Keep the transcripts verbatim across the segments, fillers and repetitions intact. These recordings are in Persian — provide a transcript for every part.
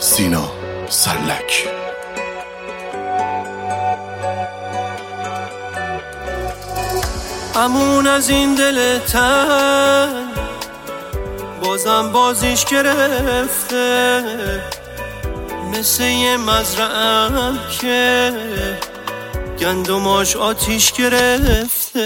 سینا سلک. امون از این دل تن بازم بازیش گرفته، مثل یه مزرعه‌ام که گندماش آتیش گرفته.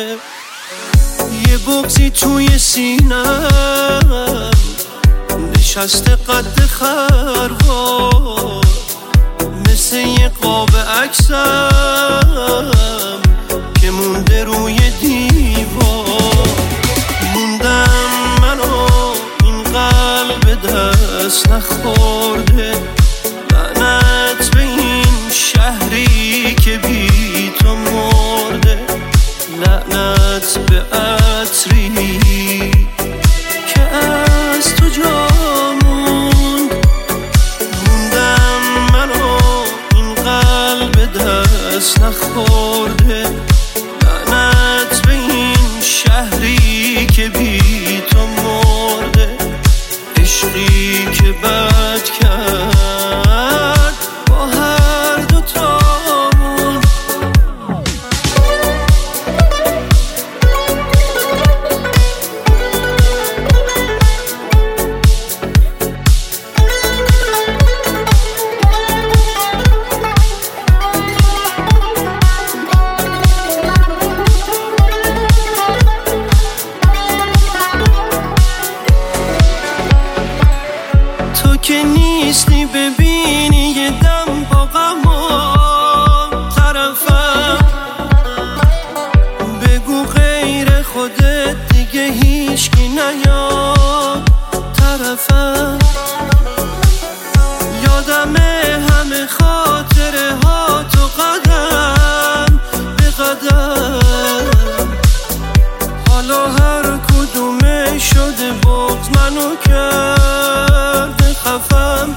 یه بغضی توی سینم نشسته قد خروار، مثل یه قاب عکسم که مونده روی دیوار. موندم منو این قلب دست نخورده، لعنت به این شهری که بی تو مرده، لعنت به عطری که از تو جا موند. موندم منو این قلب دست نخورده، لعنت به این شهری که بی تو مرده، عشقی که بد کرد با هر دو تامون. تو که نیستی ببینی یه دم با غمام طرفم، بگو غیر خودت دیگه هیچکی نیاد طرفم. یادمه همه خاطره ها تو قدم به قدم، حالا هر کدومه شده بغض منو کرده خفم.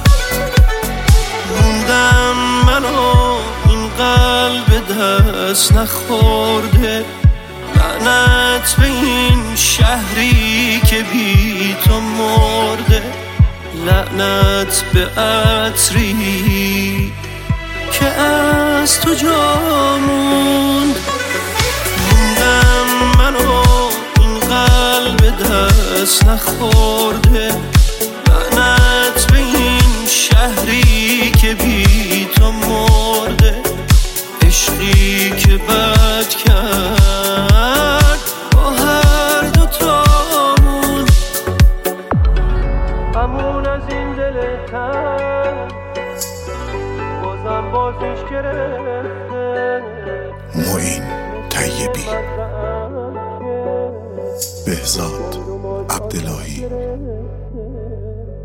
موندم منو این قلب دست نخورده، لعنت به این شهری که بی تو مرده، لعنت به عطری که از تو جا موند. موندم منو این قلب دست نخورده، لعنت به این شهری که بی تو مرده، عشقی که بد کرد با هر دو تامون. امون از این دل تن بازم بازیش گرفته. معین طیبی، بهزاد عبداللهی.